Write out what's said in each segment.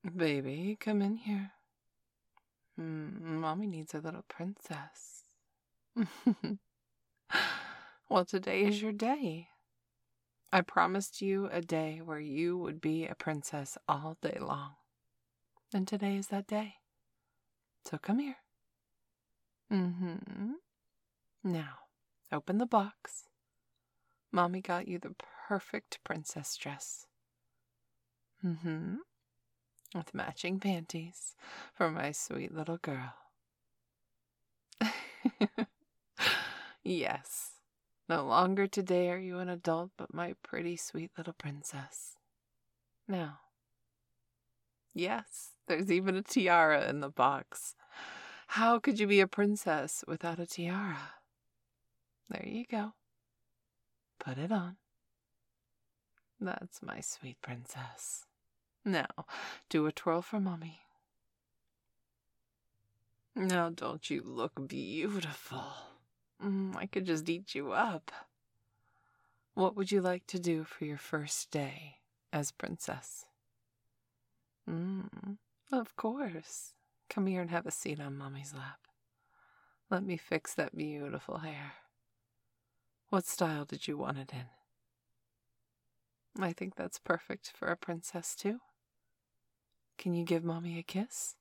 Baby, come in here. Mommy needs a little princess. Well, today is your day. I promised you a day where you would be a princess all day long. And today is that day. So come here. Now, open the box. Mommy got you the perfect princess dress. With matching panties for my sweet little girl. Yes. No longer today are you an adult, but my pretty sweet little princess. Now. Yes, there's even a tiara in the box. How could you be a princess without a tiara? There you go. Put it on. That's my sweet princess. Now, do a twirl for Mommy. Now, don't you look beautiful? I could just eat you up. What would you like to do for your first day as princess? Of course. Come here and have a seat on Mommy's lap. Let me fix that beautiful hair. What style did you want it in? I think that's perfect for a princess, too. Can you give Mommy a kiss?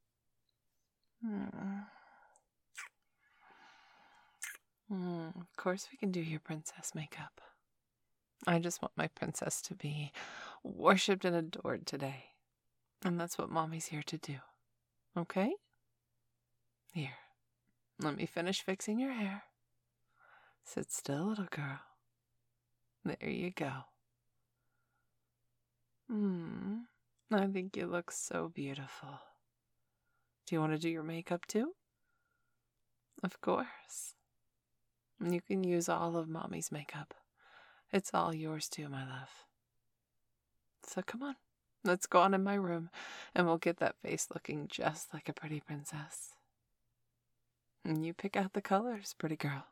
Of course we can do your princess makeup. I just want my princess to be worshipped and adored today. And that's what Mommy's here to do. Okay? Here. Let me finish fixing your hair. Sit still, little girl. There you go. I think you look so beautiful. Do you want to do your makeup too? Of course. You can use all of Mommy's makeup. It's all yours too, my love. So come on, let's go on in my room and we'll get that face looking just like a pretty princess. And you pick out the colors, pretty girl.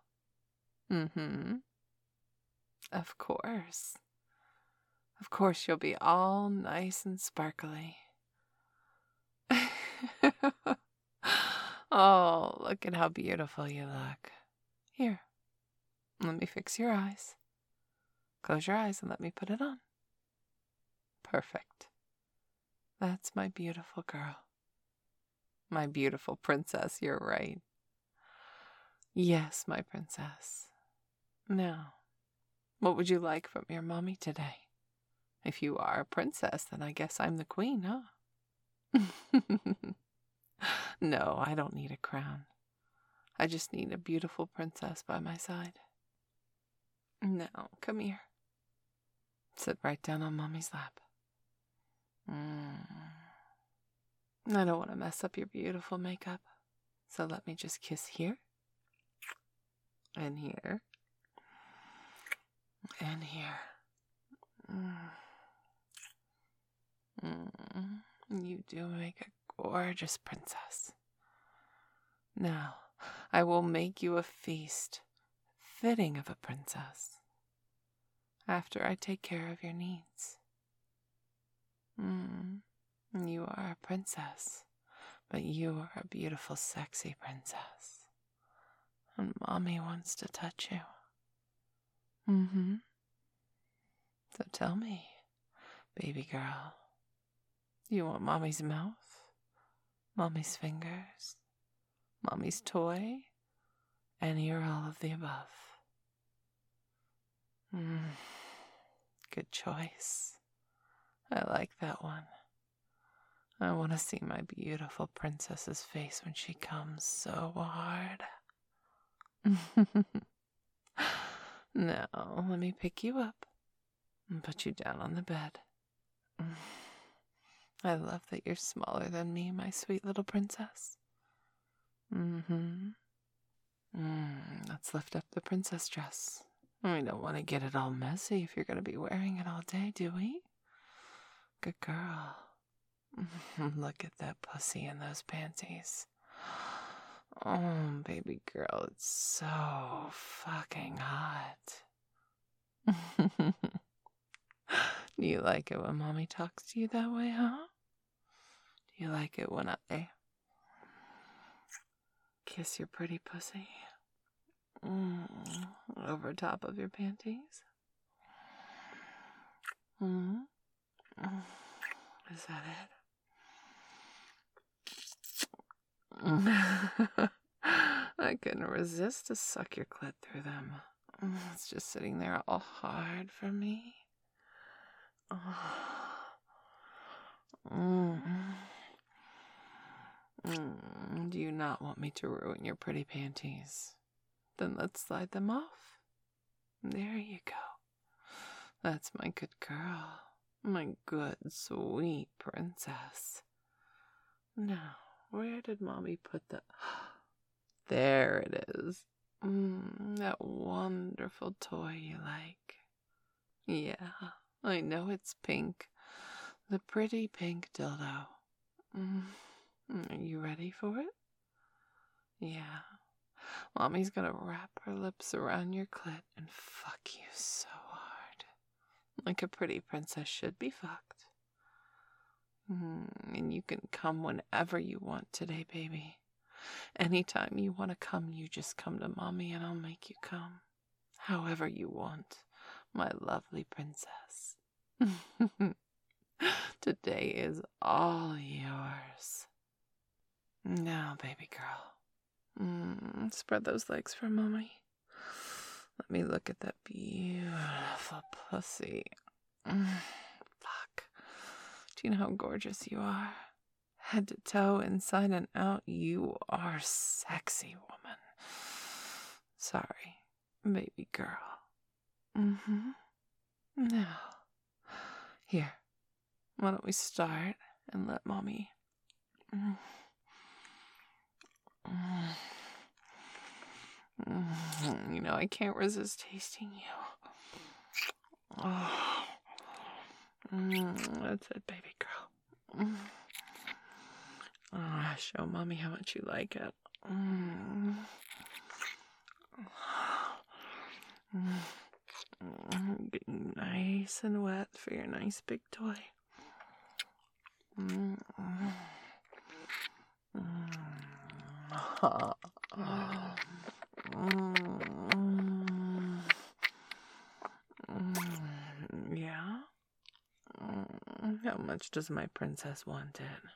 Of course. Of course you'll be all nice and sparkly. Oh, look at how beautiful you look. Here, let me fix your eyes. Close your eyes and let me put it on. Perfect. That's my beautiful girl. My beautiful princess, you're right. Yes, my princess. Now, what would you like from your mommy today? If you are a princess, then I guess I'm the queen, huh? No, I don't need a crown. I just need a beautiful princess by my side. Now, come here. Sit right down on Mommy's lap. I don't want to mess up your beautiful makeup, so let me just kiss here, and here, and here. You do make a gorgeous princess. Now, I will make you a feast fitting of a princess after I take care of your needs. You are a princess, but you are a beautiful, sexy princess. And Mommy wants to touch you. So tell me, baby girl, you want Mommy's mouth, Mommy's fingers, Mommy's toy, any or all of the above? Good choice. I like that one. I want to see my beautiful princess's face when she comes so hard. Now, let me pick you up and put you down on the bed. I love that you're smaller than me, my sweet little princess. Let's lift up the princess dress. We don't want to get it all messy if you're going to be wearing it all day, do we? Good girl. Look at that pussy in those panties. Oh, baby girl, it's so fucking hot. Do you like it when Mommy talks to you that way, huh? You like it when I kiss your pretty pussy? Over top of your panties? Is that it? I couldn't resist to suck your clit through them. It's just sitting there all hard for me. Do you not want me to ruin your pretty panties? Then let's slide them off. There you go. That's my good girl. My good, sweet princess. Now, where did Mommy put the... There it is. That wonderful toy you like. Yeah, I know it's pink. The pretty pink dildo. Are you ready for it? Yeah. Mommy's gonna wrap her lips around your clit and fuck you so hard. Like a pretty princess should be fucked. And you can come whenever you want today, baby. Anytime you want to come, you just come to Mommy and I'll make you come. However you want, my lovely princess. Today is all yours. Now, baby girl. Spread those legs for Mommy. Let me look at that beautiful pussy. Fuck. Do you know how gorgeous you are? Head to toe, inside and out, you are sexy, woman. Sorry, baby girl. Now, here, why don't we start and let Mommy... You know, I can't resist tasting you. That's it, baby girl. Show Mommy how much you like it. Getting nice and wet for your nice big toy. Yeah? How much does my princess want it?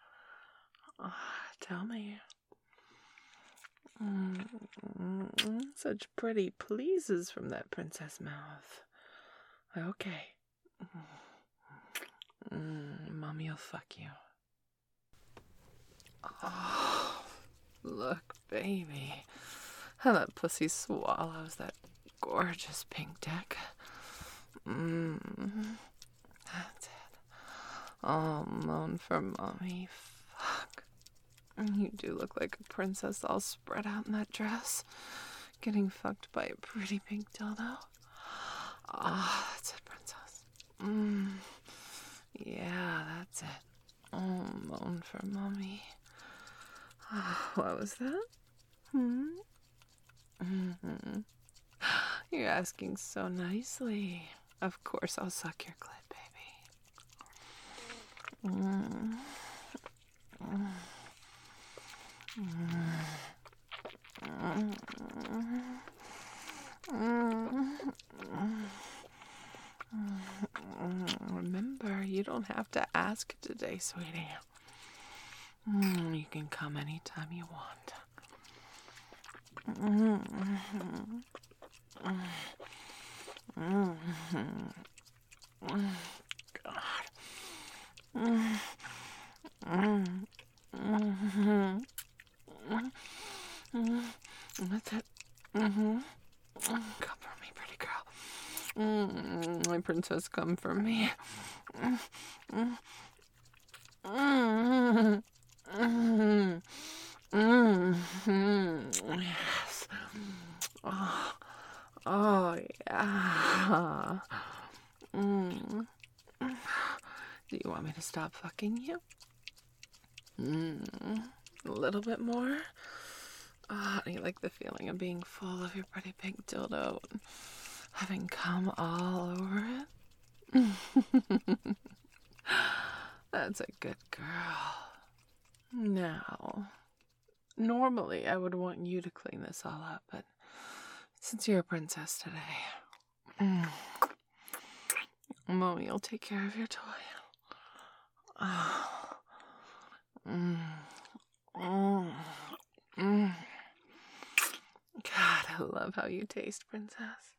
Tell me. Such pretty pleases from that princess mouth. Okay. Mommy'll fuck you. Oh, look, baby. How that pussy swallows that gorgeous pink dick. That's it. All moan for Mommy. Fuck. You do look like a princess all spread out in that dress. Getting fucked by a pretty pink dildo. That's it, princess. Yeah, that's it. Moan for Mommy. What was that? You're asking so nicely. Of course I'll suck your clit, baby. Remember, you don't have to ask today, sweetie. You can come anytime you want. God. That's it. Come for me, pretty girl. My princess, come for me. Yes. Oh, yeah. Do you want me to stop fucking you? A little bit more? Do you like the feeling of being full of your pretty pink dildo and having cum all over it? That's a good girl. Now, normally I would want you to clean this all up, but since you're a princess today, Mommy will take care of your toy. God, I love how you taste, princess.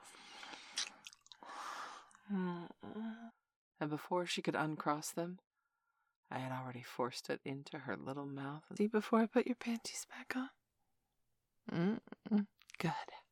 And before she could uncross them, I had already forced it into her little mouth. See, before I put your panties back on? Good.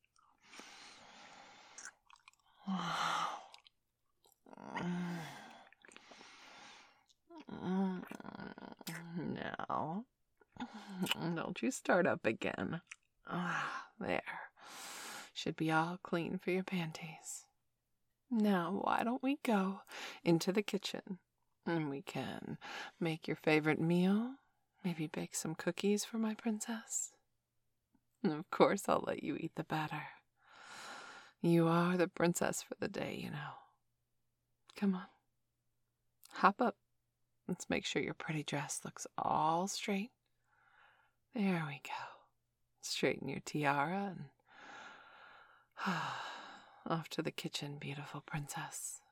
Now, don't you start up again. There. Should be all clean for your panties. Now, why don't we go into the kitchen and we can make your favorite meal? Maybe bake some cookies for my princess? And of course, I'll let you eat the batter. You are the princess for the day, you know. Come on. Hop up. Let's make sure your pretty dress looks all straight. There we go. Straighten your tiara and off to the kitchen, beautiful princess.